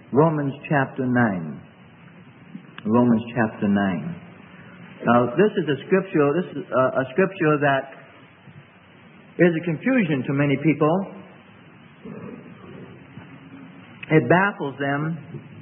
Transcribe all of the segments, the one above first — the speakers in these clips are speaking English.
Romans chapter 9. Romans chapter 9. Now, this is a scripture that is a confusion to many people. It baffles them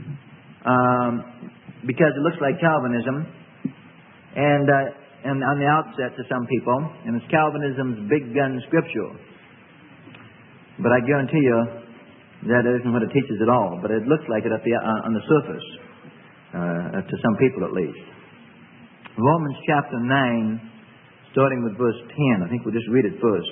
because it looks like Calvinism, and on the outset to some people, and it's Calvinism's big gun scripture. But I guarantee you that isn't what it teaches at all. But it looks like it on the surface, to some people at least. Romans chapter 9, starting with verse 10. I think we'll just read it first.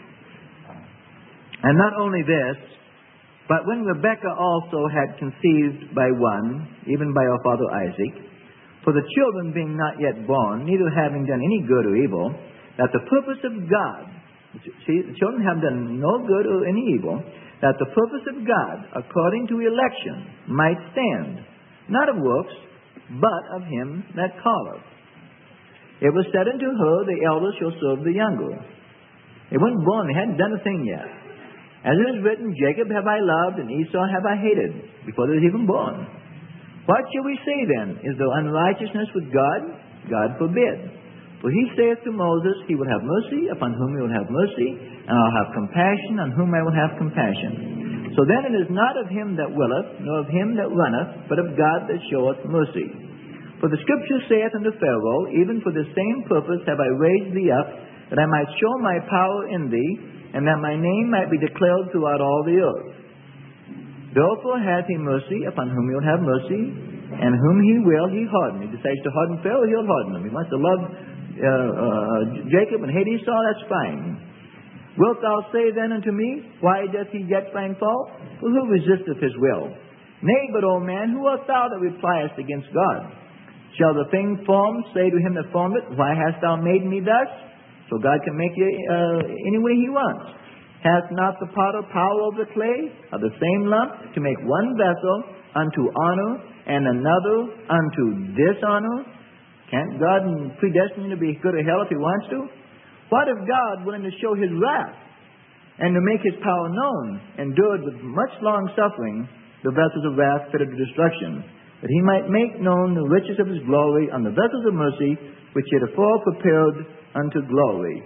And not only this, but when Rebekah also had conceived by one, even by our father Isaac, for the children being not yet born, neither having done any good or evil, that the purpose of God, see, the children have done no good or any evil, that the purpose of God, according to election, might stand, not of works, but of him that calleth. It was said unto her, the elder shall serve the younger. They weren't born, they hadn't done a thing yet. As it is written, Jacob have I loved, and Esau have I hated, before they was even born. What shall we say then? Is there unrighteousness with God? God forbid. For he saith to Moses, he will have mercy upon whom he will have mercy, and I'll have compassion on whom I will have compassion. So then it is not of him that willeth, nor of him that runneth, but of God that showeth mercy. For the Scripture saith unto Pharaoh, even for the same purpose have I raised thee up, that I might show my power in thee, and that my name might be declared throughout all the earth. Therefore hath he mercy upon whom he will have mercy, and whom he will he harden. He decides to harden Pharaoh, he'll harden him. He wants to love Jacob and hate Esau, that's fine. Wilt thou say then unto me, why doth he yet find fault? For who resisteth his will? Nay, but, O man, who art thou that repliest against God? Shall the thing formed say to him that formed it, why hast thou made me thus? So God can make you any way he wants. Hath not the potter power over the clay of the same lump to make one vessel unto honor and another unto dishonor? Can't God predestine you to be good or hell if he wants to? What if God, willing to show his wrath and to make his power known, endured with much long suffering the vessels of wrath fitted to destruction, that he might make known the riches of his glory on the vessels of mercy, which he had afore prepared unto glory?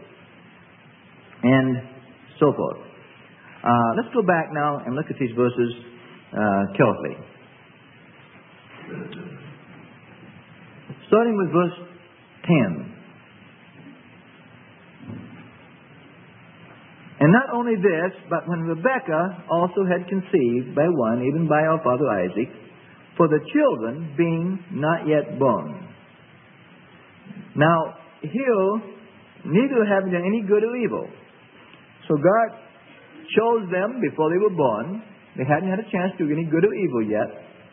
And so forth. Let's go back now and look at these verses carefully. Starting with verse 10. And not only this, but when Rebekah also had conceived by one, even by our father Isaac, for the children being not yet born. Now, here, neither having done any good or evil. So God chose them before they were born. They hadn't had a chance to do any good or evil yet.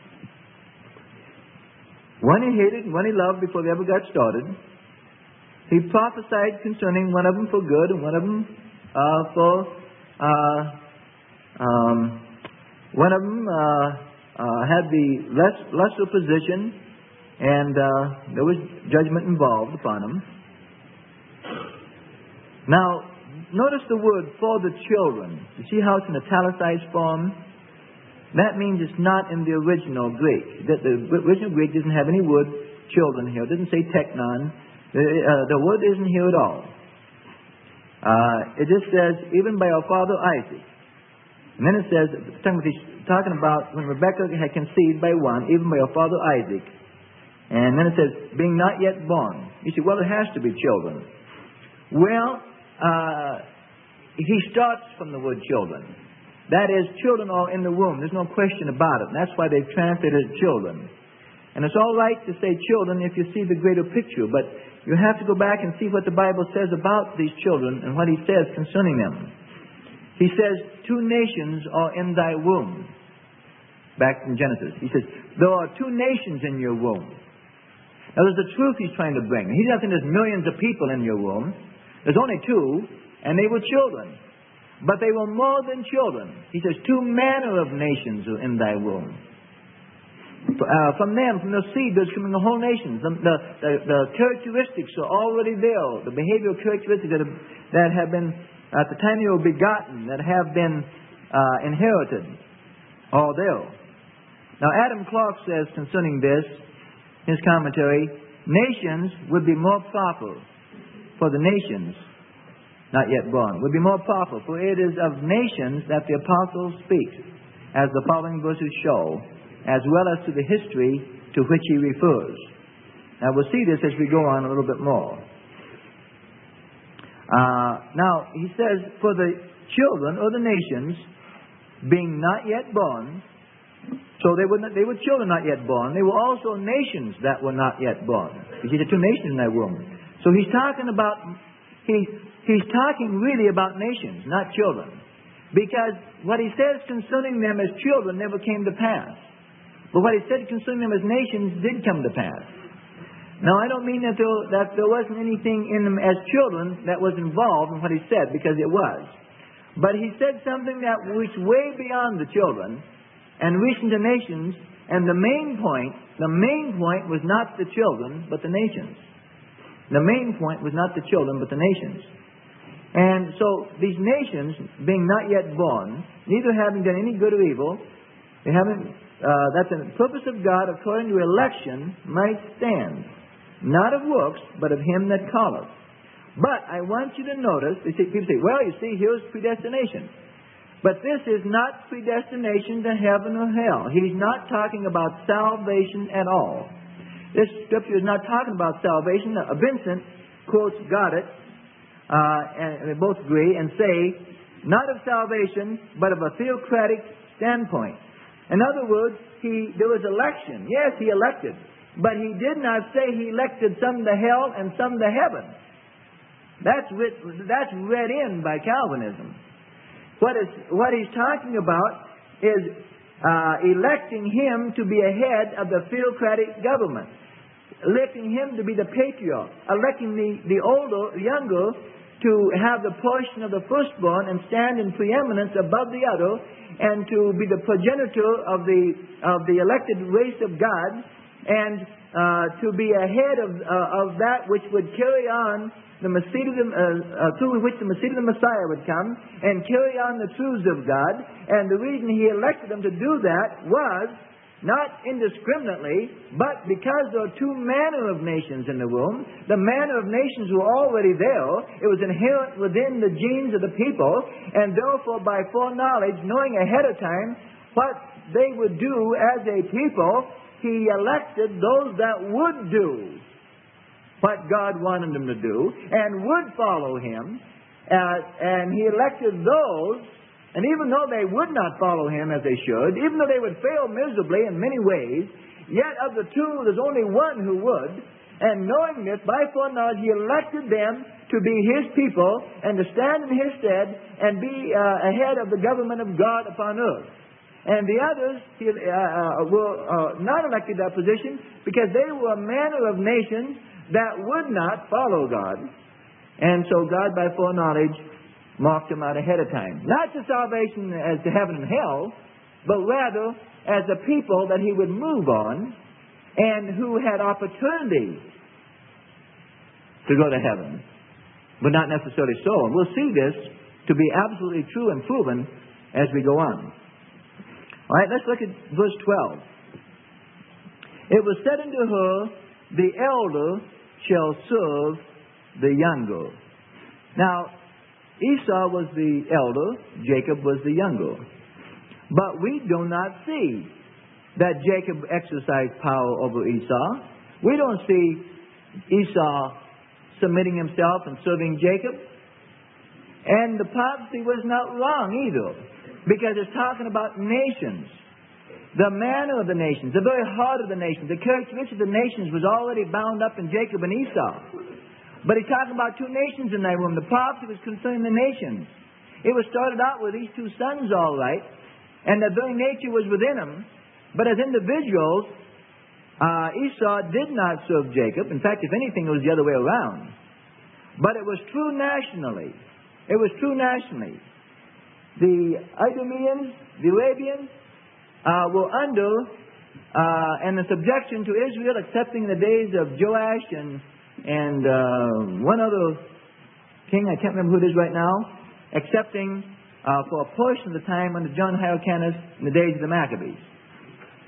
One he hated and one he loved before they ever got started. He prophesied concerning one of them for good and one of them one of them had the lesser position, and there was judgment involved upon him. Now, notice the word for the children. You see how it's in italicized form? That means it's not in the original Greek. The original Greek doesn't have any word children here. It doesn't say teknon. The word isn't here at all. It just says, even by our father Isaac. And then it says, talking about when Rebekah had conceived by one, even by our father Isaac. And then it says, being not yet born. You say, well, it has to be children. Well, he starts from the word children. That is, children are in the womb. There's no question about it. And that's why they've translated it children. And it's all right to say children if you see the greater picture, but you have to go back and see what the Bible says about these children and what he says concerning them. He says, 2 nations are in thy womb. Back in Genesis. He says, there are 2 nations in your womb. Now, there's the truth he's trying to bring. He doesn't think there's millions of people in your womb. There's only 2, and they were children. But they were more than children. He says, 2 manner of nations are in thy womb. From them, from the seed, there's coming the whole nation. The characteristics are already there. The behavioral characteristics that have been, at the time you were begotten, that have been inherited, are there. Now, Adam Clarke says concerning this, his commentary, nations would be more proper for the nations not yet born, would be more proper, for it is of nations that the apostles speak, as the following verses show, as well as to the history to which he refers. Now, we'll see this as we go on a little bit more. Now, he says, for the children or the nations being not yet born, so they were children not yet born. They were also nations that were not yet born. You see, the two nations in that womb. So he's talking about, he's talking really about nations, not children. Because what he says concerning them as children never came to pass. But what he said concerning them as nations did come to pass. Now, I don't mean that there wasn't anything in them as children that was involved in what he said, because it was. But he said something that was way beyond the children and reaching the nations, and the main point was not the children, but the nations. The main point was not the children, but the nations. And so, these nations, being not yet born, neither having done any good or evil, they haven't, that the purpose of God, according to election, might stand. Not of works, but of him that calleth. But I want you to notice, people say, well, you see, here's predestination. But this is not predestination to heaven or hell. He's not talking about salvation at all. This scripture is not talking about salvation. Vincent quotes Goddard, and they both agree, and say, not of salvation, but of a theocratic standpoint. In other words, there was election. Yes, he elected. But he did not say he elected some to hell and some to heaven. That's read in by Calvinism. What he's talking about is electing him to be a head of the theocratic government, electing him to be the patriarch, electing the younger, to have the portion of the firstborn and stand in preeminence above the other, and to be the progenitor of the elected race of God, and to be a head of that which would carry on the through which the seed of the Messiah would come and carry on the truths of God. And the reason he elected them to do that was not indiscriminately, but because there are two manner of nations in the womb. The manner of nations were already there. It was inherent within the genes of the people, and therefore by foreknowledge, knowing ahead of time what they would do as a people, he elected those that would do what God wanted them to do and would follow him. And he elected those, and even though they would not follow him as they should, even though they would fail miserably in many ways, yet of the two there's only one who would. And knowing this, by foreknowledge, he elected them to be his people and to stand in his stead and be ahead of the government of God upon earth. And the others were not elected that position because they were a manner of nations that would not follow God. And so God, by foreknowledge, marked them out ahead of time. Not to salvation as to heaven and hell, but rather as a people that he would move on and who had opportunity to go to heaven, but not necessarily so. And we'll see this to be absolutely true and proven as we go on. All right, let's look at verse 12. It was said unto her, the elder shall serve the younger. Now, Esau was the elder, Jacob was the younger. But we do not see that Jacob exercised power over Esau. We don't see Esau submitting himself and serving Jacob. And the prophecy was not wrong either, because it's talking about nations. The manner of the nations, the very heart of the nations, the characteristics of the nations was already bound up in Jacob and Esau. But he's talking about two nations in that room. The prophecy was concerning the nations. It was started out with these two sons, all right, and their very nature was within them. But as individuals, Esau did not serve Jacob. In fact, if anything, it was the other way around. But it was true nationally. It was true nationally. The Idumeans, the Arabians, were under and in subjection to Israel, excepting the days of Joash and one other king, I can't remember who it is right now, excepting for a portion of the time under John Hyrcanus in the days of the Maccabees.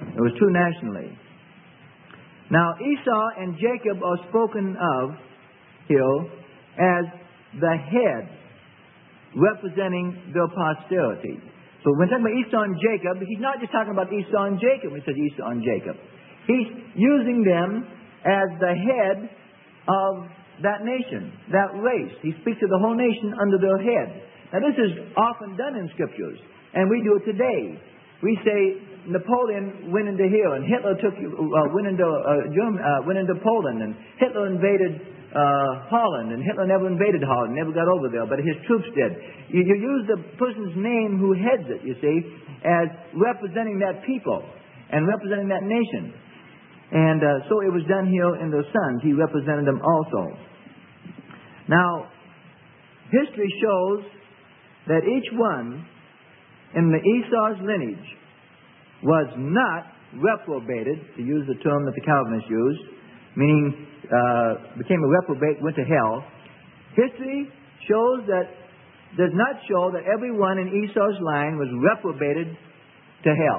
It was true nationally. Now, Esau and Jacob are spoken of here as the head, representing their posterity. So when talking about Esau and Jacob, he's not just talking about Esau and Jacob when he says Esau and Jacob. He's using them as the head of that nation, that race. He speaks of the whole nation under their head. Now this is often done in Scriptures, and we do it today. We say Napoleon went into here, and Hitler went into Poland, and Hitler invaded Holland, and Hitler never invaded Holland, never got over there, but his troops did. You use the person's name who heads it, you see, as representing that people and representing that nation. And so it was done here in their sons. He represented them also. Now, history shows that each one in the Esau's lineage was not reprobated, to use the term that the Calvinists used, meaning became a reprobate, went to hell. History does not show that everyone in Esau's line was reprobated to hell.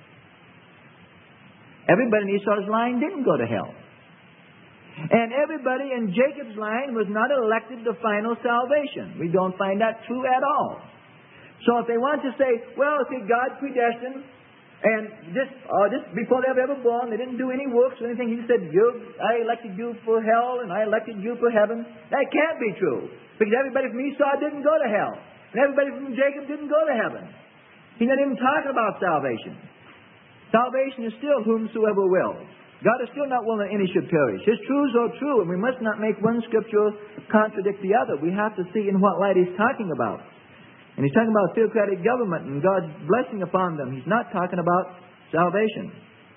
Everybody in Esau's line didn't go to hell. And everybody in Jacob's line was not elected to final salvation. We don't find that true at all. So if they want to say, well, see, God predestined, and just before they were ever born, they didn't do any works or anything. He said, I elected you for hell, and I elected you for heaven. That can't be true, because everybody from Esau didn't go to hell, and everybody from Jacob didn't go to heaven. He's not even talking about salvation. Salvation is still whomsoever will. God is still not willing that any should perish. His truths are true, and we must not make one Scripture contradict the other. We have to see in what light He's talking about. And He's talking about theocratic government and God's blessing upon them. He's not talking about salvation.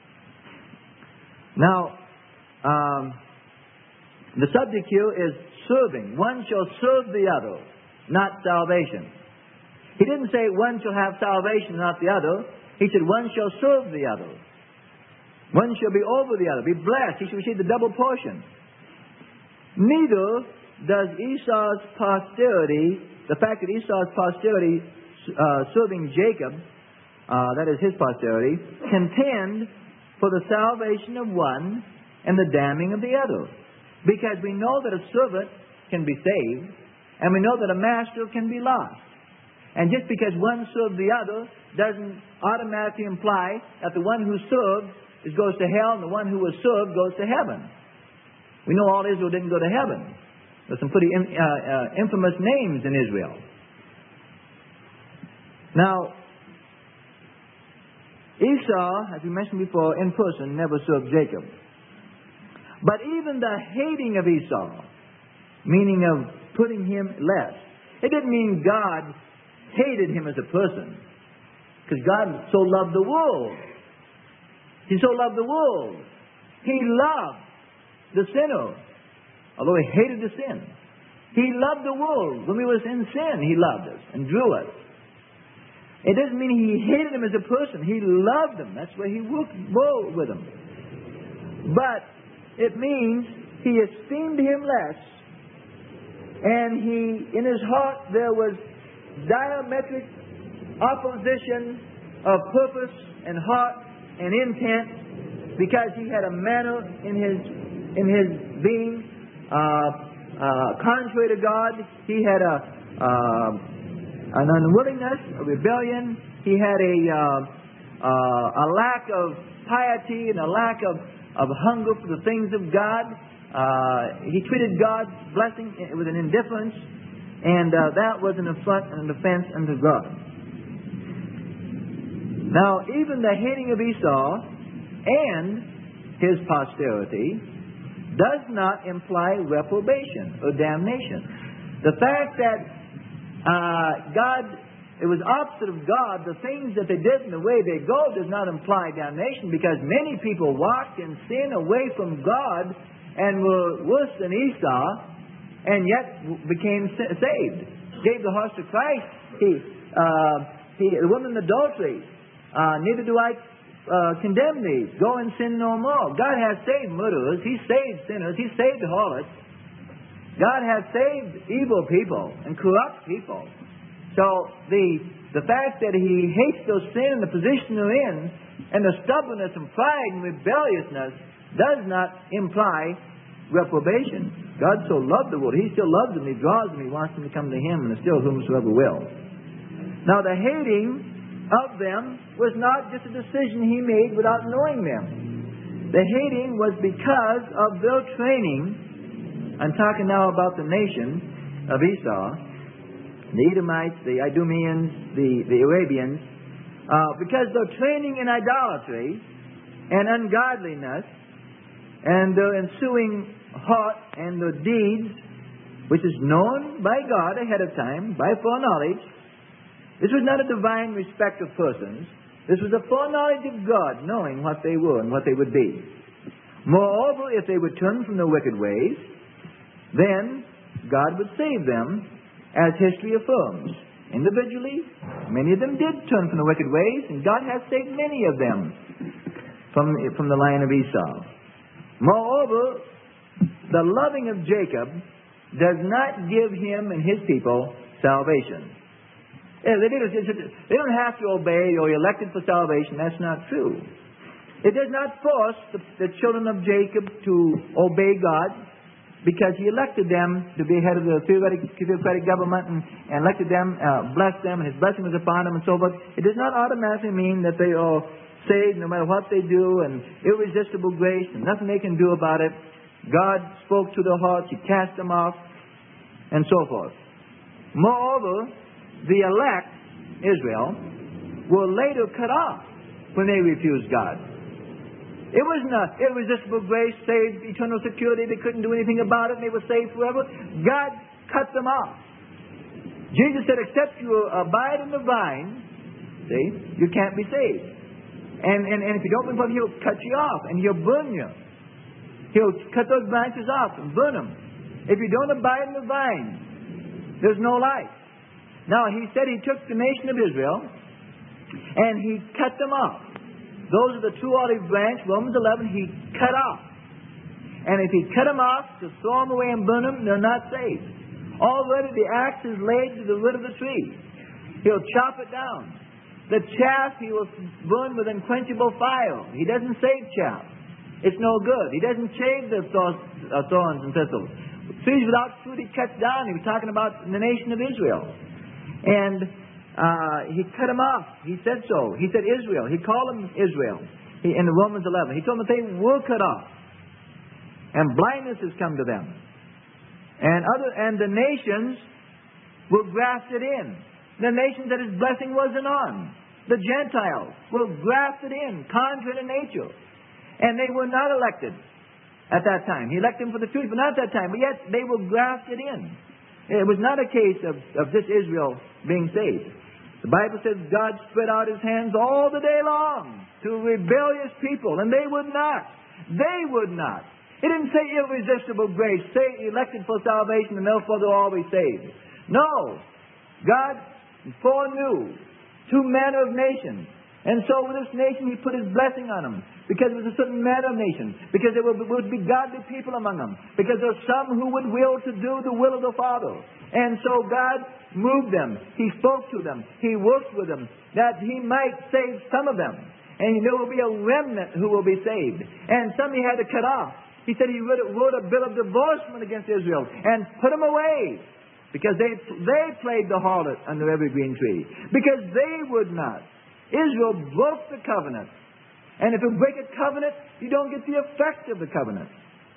Now, the subject here is serving. One shall serve the other, not salvation. He didn't say one shall have salvation, not the other. He said one shall serve the other. One shall be over the other, be blessed. He shall receive the double portion. Neither does Esau's posterity, the fact that Esau's posterity serving Jacob, that is his posterity, contend for the salvation of one and the damning of the other. Because we know that a servant can be saved, and we know that a master can be lost. And just because one served the other doesn't automatically imply that the one who served goes to hell and the one who was served goes to heaven. We know all Israel didn't go to heaven. There's some pretty infamous names in Israel. Now, Esau, as we mentioned before, in person, never served Jacob. But even the hating of Esau, meaning of putting him less, it didn't mean God hated him as a person. Because God so loved the world. He so loved the world. He loved the sinner, although He hated the sin. He loved the world. When we were in sin, He loved us and drew us. It doesn't mean He hated him as a person. He loved him. That's why He worked well with him. But it means He esteemed him less, and in his heart there was diametric opposition of purpose and heart and intent, because he had a manner in his being contrary to God. He had an unwillingness, a rebellion. He had a lack of piety and a lack of hunger for the things of God. He treated God's blessing with an indifference, and that was an affront and an offense unto God. Now, even the hating of Esau and his posterity does not imply reprobation or damnation. The fact that it was opposite of God, the things that they did and the way they go does not imply damnation, because many people walked in sin away from God and were worse than Esau, and yet became saved. Gave the heart to Christ. The woman in adultery. Neither do I condemn thee. Go and sin no more. God has saved murderers. He saved sinners. He saved harlots. God has saved evil people and corrupt people. So the fact that He hates their sin and the position they're in And the stubbornness and pride and rebelliousness does not imply reprobation. God so loved the world. He still loves them. He draws them. He wants them to come to Him, and it's still whomsoever will. Now, the hating of them was not just a decision He made without knowing them. The hating was because of their training. I'm talking now about the nation of Esau, the Edomites, the Idumeans, the Arabians, because their training in idolatry and ungodliness and their ensuing heart and their deeds, which is known by God ahead of time, by foreknowledge. This was not a divine respect of persons. This was a foreknowledge of God, knowing what they were and what they would be. Moreover, if they would turn from their wicked ways, then God would save them, as history affirms. Individually, many of them did turn from the wicked ways, and God has saved many of them from the line of Esau. Moreover, the loving of Jacob does not give him and his people salvation. They don't have to obey or be elected for salvation. That's not true. It does not force the children of Jacob to obey God, because He elected them to be head of the theocratic government and elected them, blessed them, and His blessing was upon them and so forth. It does not automatically mean that they are saved no matter what they do, and irresistible grace, and nothing they can do about it. God spoke to their hearts. He cast them off, and so forth. Moreover, the elect, Israel, were later cut off when they refused God. It was not irresistible grace, saved, eternal security. They couldn't do anything about it, and they were saved forever. God cut them off. Jesus said, except you abide in the vine, see, you can't be saved. And if you don't believe, He'll cut you off, and He'll burn you. He'll cut those branches off and burn them. If you don't abide in the vine, there's no life. Now, He said He took the nation of Israel, and He cut them off. Those are the two olive branch, Romans 11, He cut off. And if He cut them off, to throw them away and burn them, they're not saved. Already the axe is laid to the root of the tree. He'll chop it down. The chaff He will burn with unquenchable fire. He doesn't save chaff. It's no good. He doesn't shave the thorns and thistles. Trees without fruit He cuts down. He was talking about the nation of Israel. And He cut them off. He said so. He said Israel. He called them Israel in Romans 11. He told them that they were cut off. And blindness has come to them. And the nations were grafted in. The nations that His blessing wasn't on. The Gentiles were grafted in, contrary to nature. And they were not elected at that time. He elected them for the truth, but not at that time. But yet they were grafted in. It was not a case of this Israel being saved. The Bible says God spread out His hands all the day long to rebellious people, and they would not. They would not. It didn't say irresistible grace, say elected for salvation, and therefore they'll always saved. No. God foreknew two manner of nations. And so with this nation He put His blessing on them, because it was a certain manner of nation, because there would be godly people among them, because there are some who would will to do the will of the Father. And so God moved them. He spoke to them. He worked with them, that He might save some of them. And there will be a remnant who will be saved. And some He had to cut off. He said He wrote a bill of divorcement against Israel and put them away, because they played the harlot under every green tree, because they would not. Israel broke the covenant. And if you break a covenant, you don't get the effect of the covenant.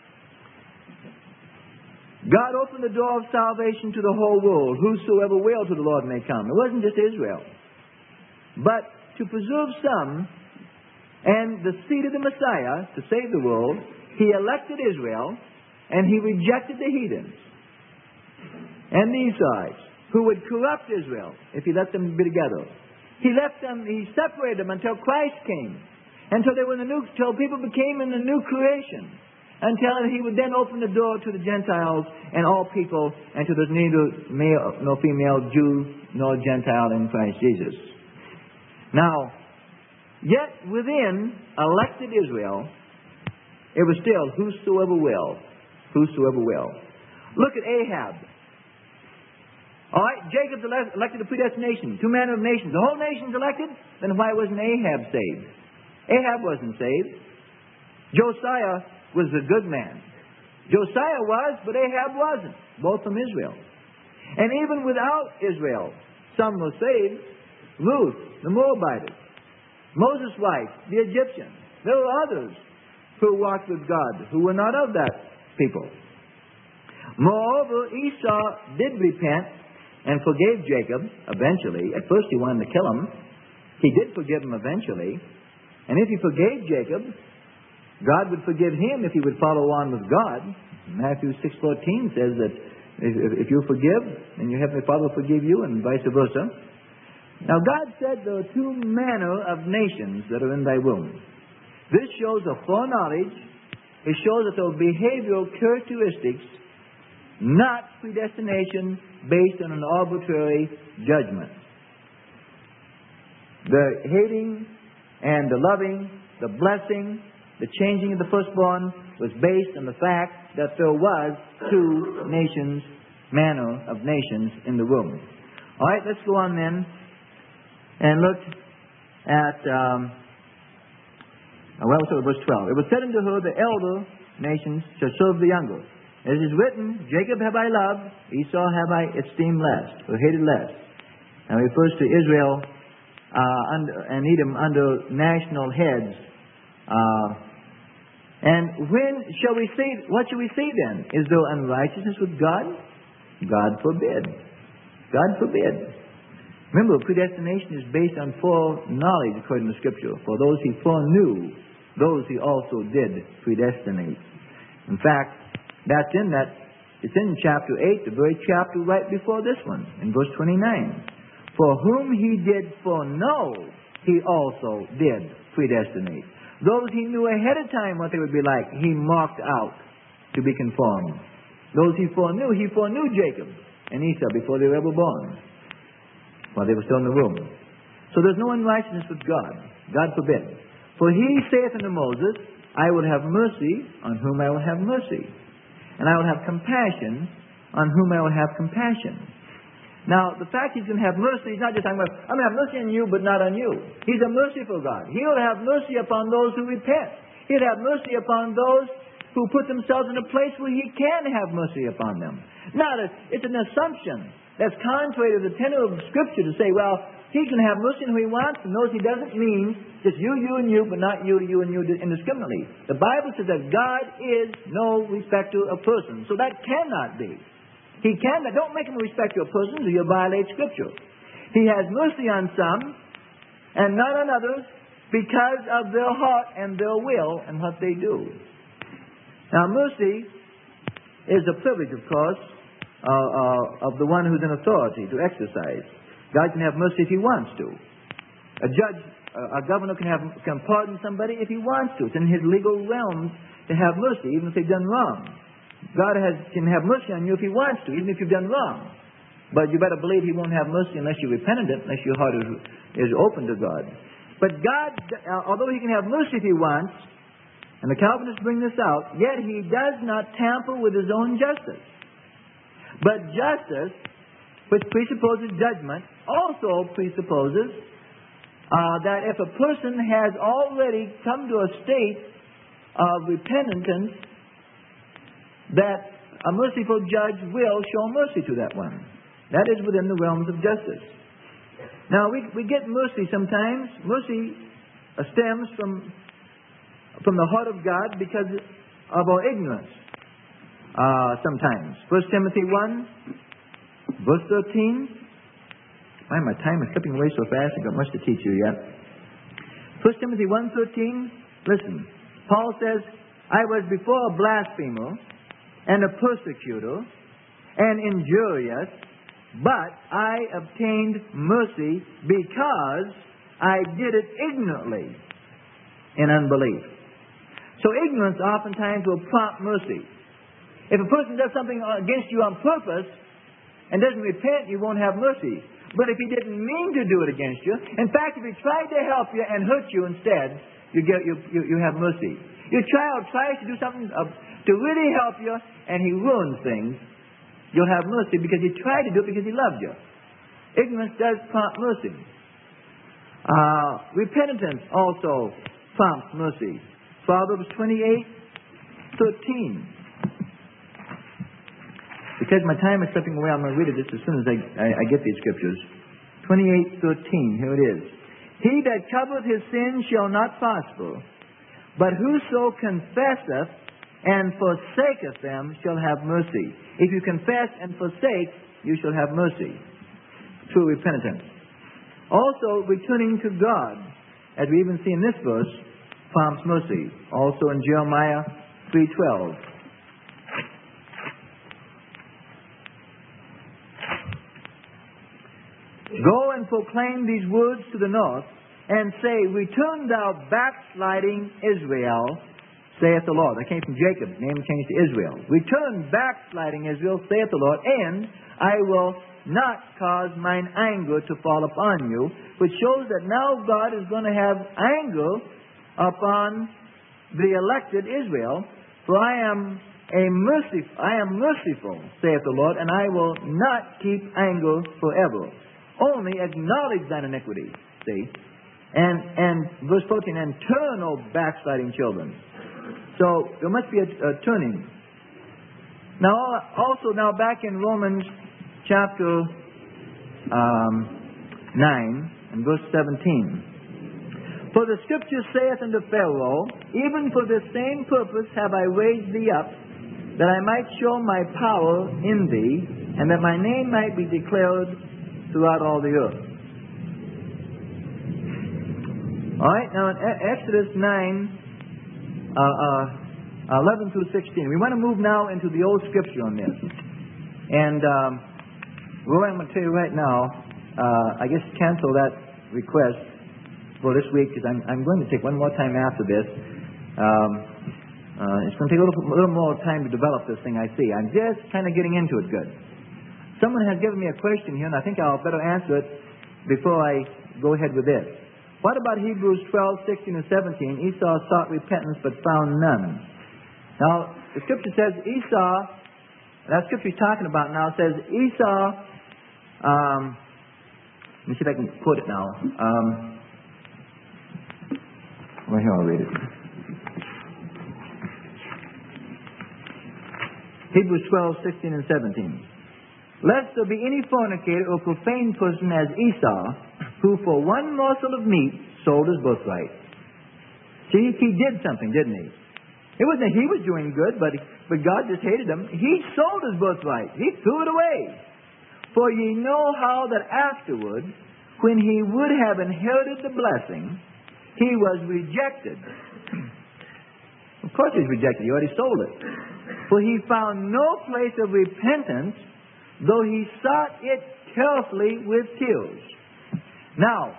God opened the door of salvation to the whole world. Whosoever will to the Lord may come. It wasn't just Israel. But to preserve some and the seed of the Messiah to save the world, He elected Israel, and He rejected the heathens and the Edomites, who would corrupt Israel if He let them be together. He left them, He separated them until Christ came. Until people became in the new creation. Until He would then open the door to the Gentiles and all people, and to there's neither male nor female, Jew nor Gentile in Christ Jesus. Now, yet within elected Israel, it was still whosoever will. Whosoever will. Look at Ahab. All right, Jacob's elected a predestination. Two manner of nations. The whole nation's elected. Then why wasn't Ahab saved? Ahab wasn't saved. Josiah was a good man. Josiah was, but Ahab wasn't. Both from Israel. And even without Israel, some were saved. Ruth, the Moabitess, Moses' wife, the Egyptian. There were others who walked with God who were not of that people. Moreover, Esau did repent and forgave Jacob eventually. At first he wanted to kill him. He did forgive him eventually. And if he forgave Jacob, God would forgive him if he would follow on with God. Matthew 6:14 says that if you forgive, then your Heavenly Father will forgive you, and vice versa. Now God said there are two manner of nations that are in thy womb. This shows a foreknowledge. It shows that there are behavioral characteristics, not predestination based on an arbitrary judgment. The hating and the loving, the blessing, the changing of the firstborn was based on the fact that there was two nations, manner of nations in the womb. All right, let's go on then and look at, verse 12. It was said unto her, the elder nations shall serve the younger. As is written, Jacob have I loved, Esau have I esteemed less, or hated less. Now it refers to Israel and Edom under national heads. And when shall we say, what shall we say then? Is there unrighteousness with God? God forbid. God forbid. Remember, predestination is based on foreknowledge according to Scripture. For those he foreknew, those he also did predestinate. In fact, it's in chapter 8, the very chapter right before this one, in verse 29. For whom he did foreknow, he also did predestinate. Those he knew ahead of time what they would be like, he marked out to be conformed. Those he foreknew Jacob and Esau before they were ever born, while they were still in the womb. So there's no unrighteousness with God. God forbid. For he saith unto Moses, I will have mercy on whom I will have mercy, and I will have compassion on whom I will have compassion. Now, the fact he's going to have mercy, he's not just talking about, I'm going to have mercy on you, but not on you. He's a merciful God. He'll have mercy upon those who repent. He'll have mercy upon those who put themselves in a place where he can have mercy upon them. It's an assumption that's contrary to the tenor of Scripture to say, well, he can have mercy on who he wants, and those he doesn't mean just you, and you, but not you, and you indiscriminately. The Bible says that God is no respecter of persons, so that cannot be. He cannot. Don't make him a respecter of persons, or you'll violate Scripture. He has mercy on some, and not on others, because of their heart and their will and what they do. Now, mercy is a privilege, of course, of the one who's in authority to exercise. God can have mercy if he wants to. A judge, a governor can pardon somebody if he wants to. It's in his legal realms to have mercy, even if they've done wrong. God can have mercy on you if he wants to, even if you've done wrong. But you better believe he won't have mercy unless you're repentant, unless your heart is open to God. But God, although he can have mercy if he wants, and the Calvinists bring this out, yet he does not tamper with his own justice. But justice, which presupposes judgment, also presupposes that if a person has already come to a state of repentance, that a merciful judge will show mercy to that one. That is within the realms of justice. Now, we get mercy sometimes. Mercy stems from the heart of God because of our ignorance sometimes. 1 Timothy 1, verse 13. My time is slipping away so fast, I've got much to teach you yet. 1 Timothy 1:13, listen. Paul says, I was before a blasphemer, and a persecutor, and injurious, but I obtained mercy because I did it ignorantly in unbelief. So ignorance oftentimes will prompt mercy. If a person does something against you on purpose and doesn't repent, you won't have mercy. But if he didn't mean to do it against you, in fact, if he tried to help you and hurt you instead, you have mercy. Your child tries to do something to really help you, and he ruins things, you'll have mercy because he tried to do it because he loved you. Ignorance does prompt mercy. Repentance also prompts mercy. Proverbs 28:13. Because my time is slipping away, I'm going to read it just as soon as I get these scriptures. 28:13. Here it is. He that covereth his sins shall not prosper, but whoso confesseth and forsaketh them shall have mercy. If you confess and forsake, you shall have mercy. True repentance. Also, returning to God, as we even see in this verse, prompts mercy. Also in Jeremiah 3:12. Go and proclaim these words to the north, and say, Return thou backsliding Israel, saith the Lord. That came from Jacob, name changed to Israel. Return backsliding Israel, saith the Lord, and I will not cause mine anger to fall upon you, which shows that now God is going to have anger upon the elected Israel, for I am merciful, saith the Lord, and I will not keep anger forever. Only acknowledge thine iniquity, see? And verse 14, and turn, O backsliding children. So there must be a turning. Now, also now back in Romans chapter 9 and verse 17. For the Scripture saith unto Pharaoh, Even for this same purpose have I raised thee up, that I might show my power in thee, and that my name might be declared throughout all the earth. All right, now in Exodus 9, 11 through 16. We want to move now into the Old Scripture on this. And what I'm going to tell you right now, I guess cancel that request for this week, because I'm going to take one more time after this. It's going to take a little more time to develop this thing, I see. I'm just kind of getting into it good. Someone has given me a question here, and I think I'll better answer it before I go ahead with this. What about Hebrews 12, 16, and 17? Esau sought repentance but found none. Now, the Scripture says Esau, that Scripture he's talking about now says Esau, let me see if I can quote it now. Well, here I'll read it. Hebrews 12, 16, and 17. Lest there be any fornicator or profane person as Esau, who for one morsel of meat sold his birthright. See, he did something, didn't he? It wasn't that he was doing good, but God just hated him. He sold his birthright. He threw it away. For ye know how that afterward, when he would have inherited the blessing, he was rejected. Of course he was rejected. He already sold it. For he found no place of repentance, though he sought it carefully with tears. Now,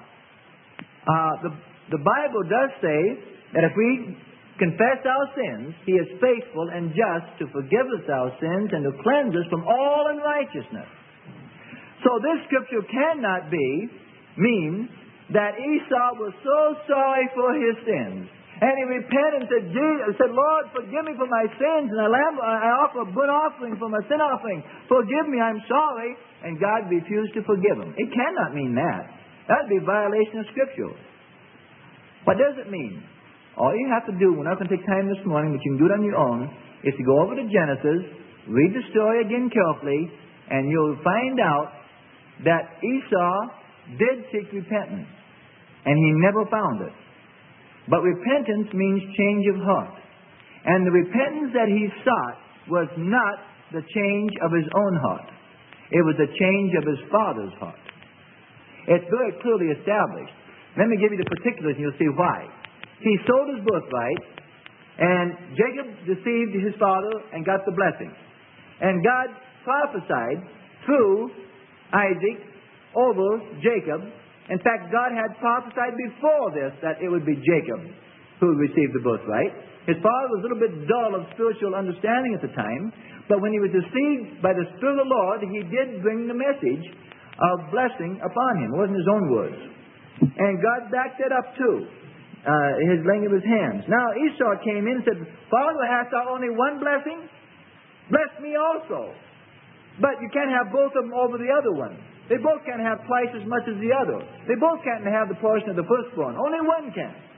the Bible does say that if we confess our sins, He is faithful and just to forgive us our sins and to cleanse us from all unrighteousness. So this Scripture cannot mean that Esau was so sorry for his sins. And he repented and said, Lord, forgive me for my sins, and I offer a burnt offering for my sin offering. Forgive me, I'm sorry. And God refused to forgive him. It cannot mean that. That would be a violation of Scripture. What does it mean? All you have to do, we're not going to take time this morning, but you can do it on your own, is to go over to Genesis, read the story again carefully, and you'll find out that Esau did seek repentance, and he never found it. But repentance means change of heart. And the repentance that he sought was not the change of his own heart. It was the change of his father's heart. It's very clearly established. Let me give you the particulars and you'll see why. He sold his birthright, and Jacob deceived his father and got the blessing. And God prophesied through Isaac over Jacob. In fact, God had prophesied before this that it would be Jacob who would receive the birthright. His father was a little bit dull of spiritual understanding at the time, but when he was deceived by the Spirit of the Lord, he did bring the message of blessing upon him. It wasn't his own words. And God backed that up too, his laying of his hands. Now Esau came in and said, Father, hast thou only one blessing? Bless me also. But you can't have both of them over the other one. They both can't have twice as much as the other. They both can't have the portion of the firstborn. Only one can.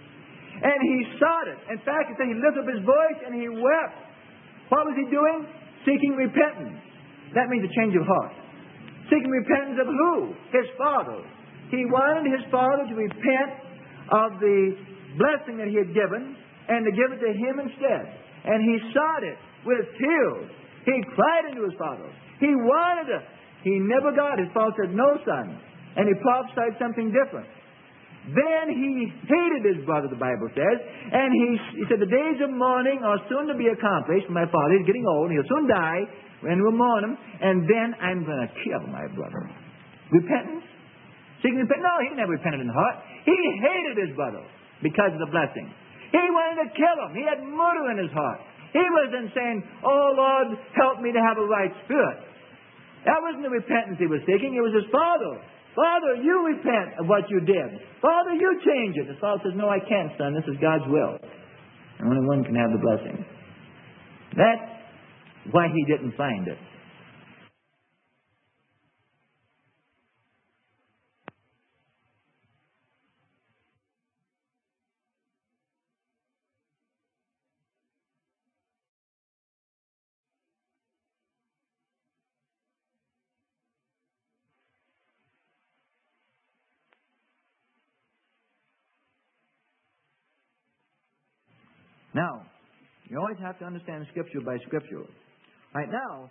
And he sought it. In fact, it said he lifted up his voice and he wept. What was he doing? Seeking repentance. That means a change of heart. Seeking repentance of who? His father. He wanted his father to repent of the blessing that he had given and to give it to him instead. And he sought it with tears. He cried unto his father. He wanted it. He never got it. His father said, no, son. And he prophesied something different. Then he hated his brother, the Bible says, and he said, the days of mourning are soon to be accomplished. My father is getting old, and he'll soon die, and we'll mourn him, and then I'm going to kill my brother. Repentance? Seeking repentance? No, he never repented in the heart. He hated his brother because of the blessing. He wanted to kill him. He had murder in his heart. He wasn't saying, oh, Lord, help me to have a right spirit. That wasn't the repentance he was seeking. It was his father. Father, you repent of what you did. Father, you change it. The father says, no, I can't, son. This is God's will. And only one can have the blessing. That's why he didn't find it. Now, you always have to understand Scripture by Scripture. Right now,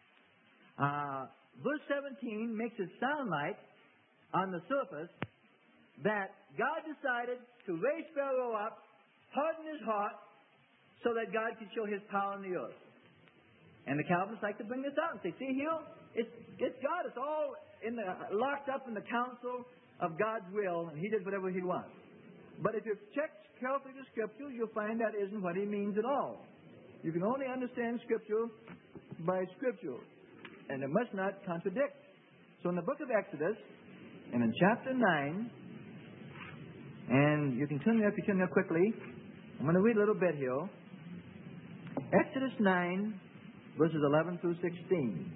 verse 17 makes it sound like, on the surface, that God decided to raise Pharaoh up, harden his heart, so that God could show his power on the earth. And the Calvinists like to bring this out and say, see here, it's God. It's all locked up in the counsel of God's will, and he did whatever he wants. But if you check carefully the Scripture, you'll find that isn't what he means at all. You can only understand Scripture by Scripture, and it must not contradict. So in the book of Exodus, and in chapter 9, and you can turn there if you turn there quickly. I'm going to read a little bit here. Exodus 9, verses 11 through 16.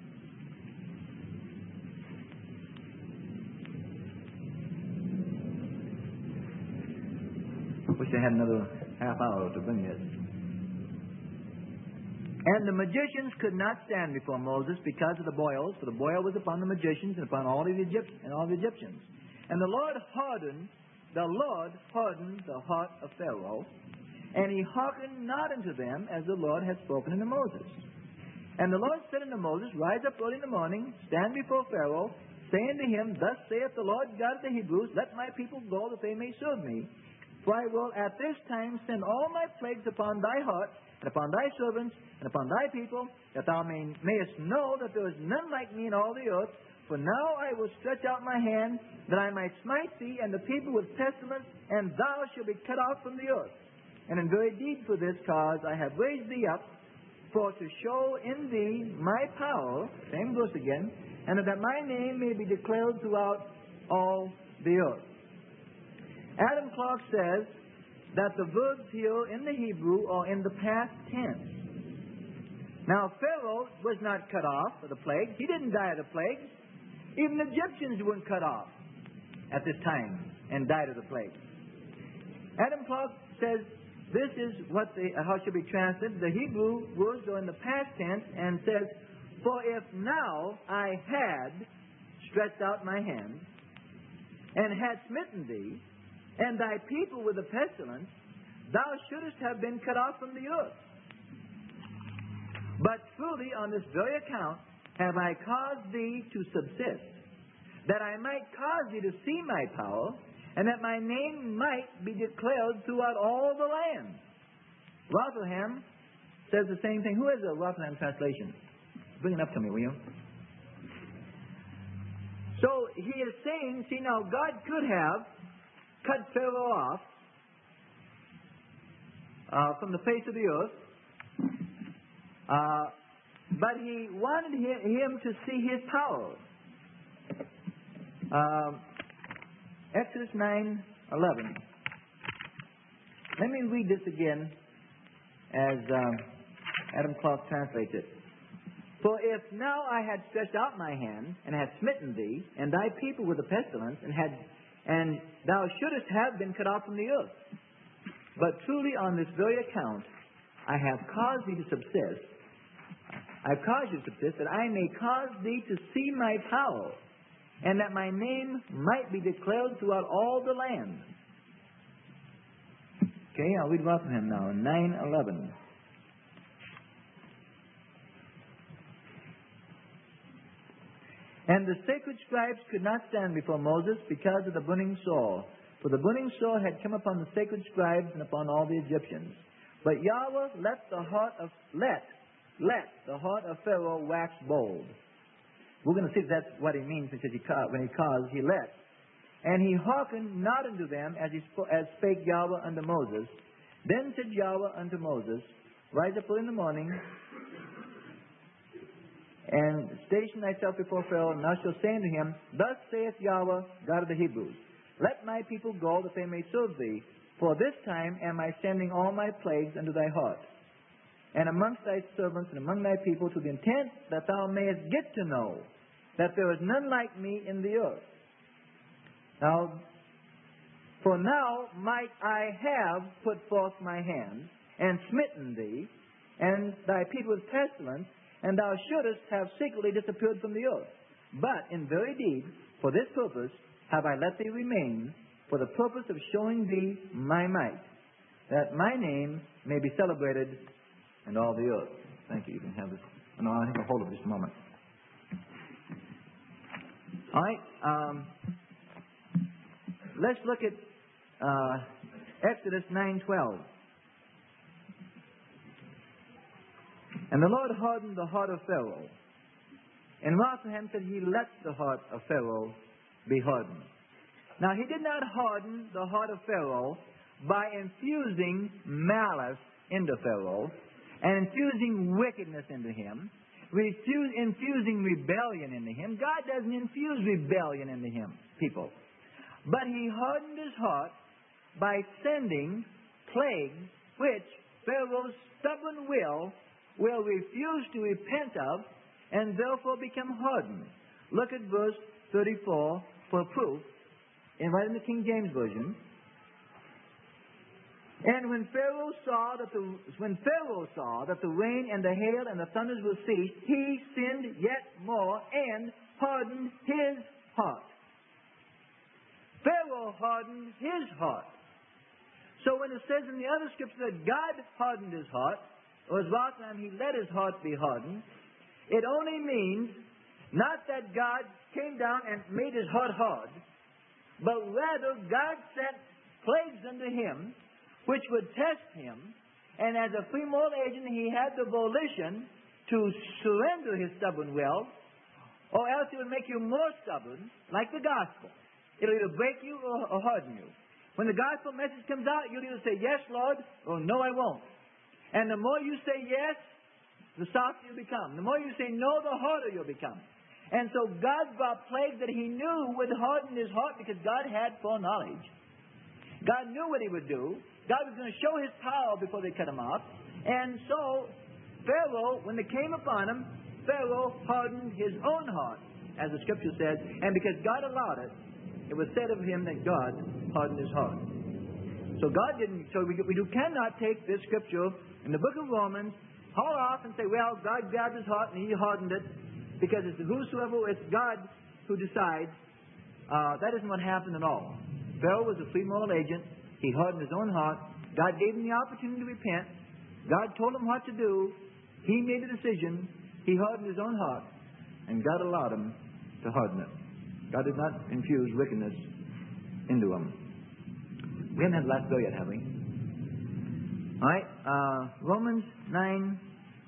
Wish I had another half hour to bring this. And the magicians could not stand before Moses because of the boils, for the boil was upon the magicians and upon all the Egyptians. And the Lord hardened the heart of Pharaoh, and he hearkened not unto them as the Lord had spoken unto Moses. And the Lord said unto Moses, rise up early in the morning, stand before Pharaoh, saying to him, thus saith the Lord God of the Hebrews, let my people go that they may serve me. For I will at this time send all my plagues upon thy heart, and upon thy servants, and upon thy people, that thou mayest know that there is none like me in all the earth. For now I will stretch out my hand, that I might smite thee and the people with pestilence, and thou shalt be cut off from the earth. And in very deed for this cause I have raised thee up, for to show in thee my power, same verse again, and that my name may be declared throughout all the earth. Adam Clarke says that the verbs here in the Hebrew are in the past tense. Now, Pharaoh was not cut off of the plague. He didn't die of the plague. Even the Egyptians weren't cut off at this time and died of the plague. Adam Clarke says this is how it should be translated. The Hebrew words are in the past tense and says, for if now I had stretched out my hand and had smitten thee, and thy people with the pestilence, thou shouldest have been cut off from the earth. But truly on this very account have I caused thee to subsist, that I might cause thee to see my power, and that my name might be declared throughout all the land. Rotherham says the same thing. Who has a Rotherham translation? Bring it up to me, will you? So he is saying, see now, God could have cut Pharaoh off from the face of the earth, but he wanted him to see his power. Exodus 9:11. Let me read this again as Adam Clarke translates it. For if now I had stretched out my hand and had smitten thee and thy people with the pestilence, and thou shouldest have been cut off from the earth. But truly on this very account I have caused thee to subsist. I have caused you to subsist, that I may cause thee to see my power, and that my name might be declared throughout all the land. Okay, I'll read about him now, 9:11. And the sacred scribes could not stand before Moses because of the burning sore. For the burning sore had come upon the sacred scribes and upon all the Egyptians. But Yahweh let the heart of Pharaoh wax bold. We're going to see if that's what he means because when he caused, he let. And he hearkened not unto them as spake Yahweh unto Moses. Then said Yahweh unto Moses, Rise up early in the morning, and station thyself before Pharaoh, and thou shalt say unto him, Thus saith Yahweh, God of the Hebrews, Let my people go, that they may serve thee. For this time am I sending all my plagues unto thy heart, and amongst thy servants and among thy people, to the intent that thou mayest get to know that there is none like me in the earth. Now, for now might I have put forth my hand, and smitten thee, and thy people with pestilence, and thou shouldest have secretly disappeared from the earth. But in very deed, for this purpose have I let thee remain, for the purpose of showing thee my might, that my name may be celebrated in all the earth. Thank you. You can have this. No, I'll have a hold of this a moment. All right. Let's look at Exodus 9:12. And the Lord hardened the heart of Pharaoh. And Raphaim said he let the heart of Pharaoh be hardened. Now, he did not harden the heart of Pharaoh by infusing malice into Pharaoh and infusing wickedness into him, infusing rebellion into him. God doesn't infuse rebellion into him, people. But he hardened his heart by sending plagues which Pharaoh's stubborn will refuse to repent of and therefore become hardened. Look at verse 34 for proof, right in the King James Version. And when Pharaoh saw that the rain and the hail and the thunders will cease, he sinned yet more and hardened his heart. Pharaoh hardened his heart. So when it says in the other scripture that God hardened his heart, or as last time he let his heart be hardened, it only means not that God came down and made his heart hard, but rather God sent plagues unto him which would test him, and as a free moral agent he had the volition to surrender his stubborn will, or else it would make you more stubborn, like the gospel. It'll either break you or harden you. When the gospel message comes out, you'll either say, Yes, Lord, or No, I won't. And the more you say yes, the softer you become. The more you say no, the harder you'll become. And so God brought plagues that he knew would harden his heart because God had foreknowledge. God knew what he would do. God was going to show his power before they cut him off. And so Pharaoh, when they came upon him, Pharaoh hardened his own heart, as the scripture says. And because God allowed it, it was said of him that God hardened his heart. So God didn't. So we cannot take this scripture in the book of Romans, haul off and say, well, God grabbed his heart and he hardened it, because it's whosoever, it's God who decides. That isn't what happened at all. Pharaoh was a free moral agent. He hardened his own heart. God gave him the opportunity to repent. God told him what to do. He made a decision. He hardened his own heart, and God allowed him to harden it. God did not infuse wickedness into him. We haven't had the last bill yet, have we? All right, Romans 9.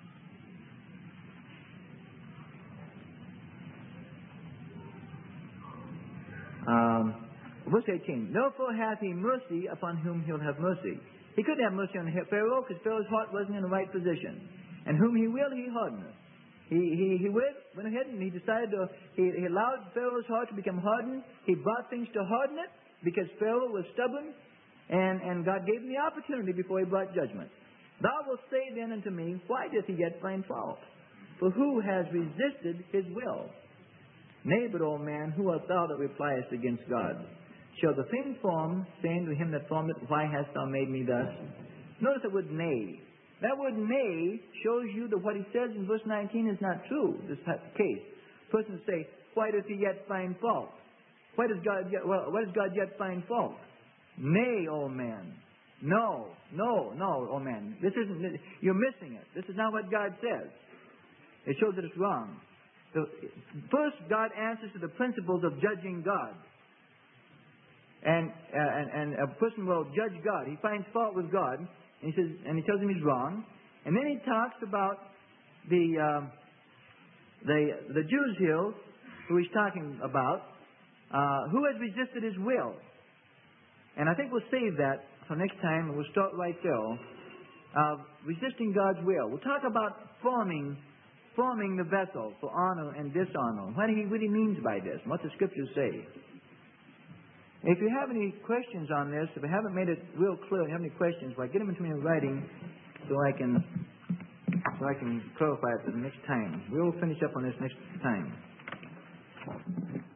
Verse 18. Therefore hath he mercy upon whom he'll have mercy. He couldn't have mercy on Pharaoh because Pharaoh's heart wasn't in the right position. And whom he will, he hardeneth. He went ahead and he decided he allowed Pharaoh's heart to become hardened. He brought things to harden it because Pharaoh was stubborn. And God gave him the opportunity before he brought judgment. Thou wilt say then unto me, Why doth he yet find fault? For who has resisted his will? Nay, but, O man, who art thou that repliest against God? shall the thing form, saying to him that formed it, Why hast thou made me thus? Notice the word nay. That word nay shows you that what he says in verse 19 is not true, this case. Persons say, Why does he yet find fault? Why does God yet find fault? Nay, O man. No, O man. You're missing it. This is not what God says. It shows that it's wrong. First, God answers to the principles of judging God. And a person will judge God. He finds fault with God, and he tells him he's wrong. And then he talks about the Jews here, who he's talking about, who has resisted his will. And I think we'll save that for next time, and we'll start right there. Resisting God's will. We'll talk about forming the vessel for honor and dishonor. What he really means by this, and what the Scriptures say. If you have any questions on this, if I haven't made it real clear, and you have any questions, well, get them to me in writing so I can clarify it for the next time. We'll finish up on this next time.